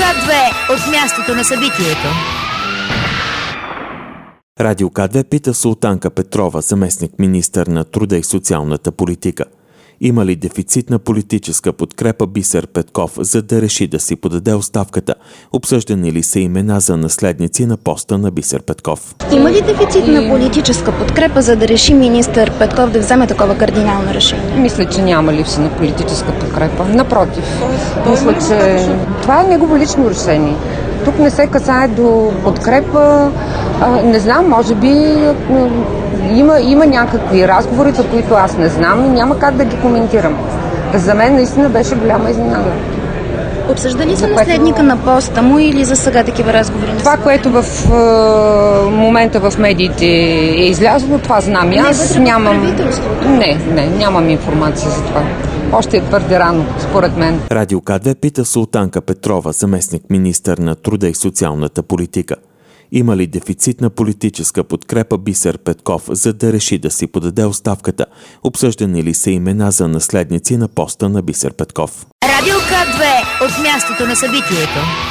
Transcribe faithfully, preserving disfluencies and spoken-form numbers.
К две от мястото на събитието. Радио К две пита Султанка Петрова, заместник-министър на труда и социалната политика. Има ли дефицит на политическа подкрепа Бисер Петков, за да реши да си подаде оставката? Обсъждани ли са имена за наследници на поста на Бисер Петков? Има ли дефицит на политическа подкрепа, за да реши министър Петков да вземе такова кардинално решение? Мисля, че няма липса на политическа подкрепа. Напротив, мисля, че това е негово лично решение. Тук не се касае до подкрепа. А, не знам, може би има, има някакви разговори, за които аз не знам и няма как да ги коментирам. За мен наистина беше голяма изненада. Обсъжда ли са наследника на поста му или за сега такива разговори? Това, което в е, момента в медиите е излязло, това знам. Не, аз нямам. Не, не, нямам информация за това. Още е твърде рано, според мен. Радио К две пита Султанка Петрова, заместник-министър на труда и социалната политика. Има ли дефицит на политическа подкрепа Бисер Петков, за да реши да си подаде оставката? Обсъждани ли са имена за наследници на поста на Бисер Петков? Радио К две от мястото на събитието.